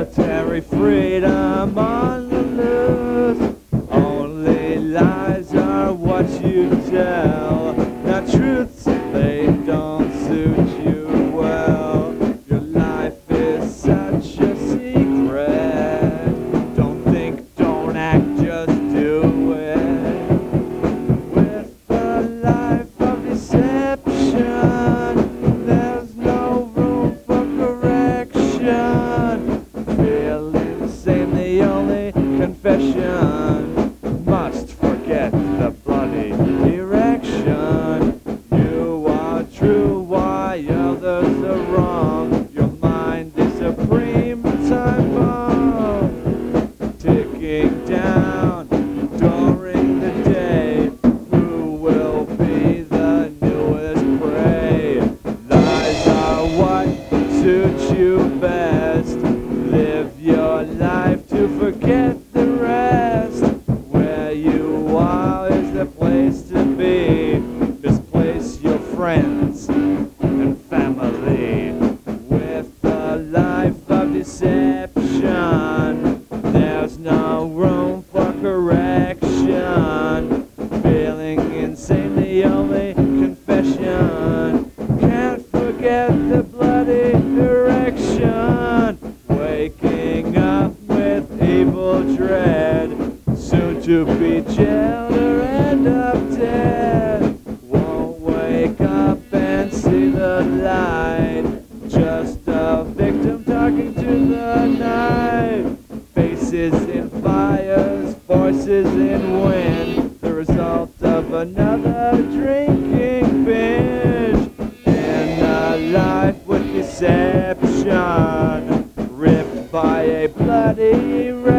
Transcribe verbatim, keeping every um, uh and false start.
Military freedom on the loose. Only lies are what you tell. Now truths, they don't suit you well. Your life is such a secret. Don't think, don't act, just do it. With a life of deception, there's no room for correction. Feeling insane, the only confession. Must forget the bloody erection. You are true, why others are wrong. Your mind is supreme time bomb, ticking down during the day. Who will be the newest prey? Lies are what suits you best. Live your life to forget the rest. Where you are is the place to be. Misplace your friends and family. With a life of deception, there's no room for correction. Feeling insane, the only confession. Can't forget the bloody erection. Waking up with evil dread. Soon to be jailed or end up dead. Won't wake up and see the light. Just a victim talking to the night. Faces in fires, voices in wind. The result of another drinking binge. In a life with deception, ripped by a bloody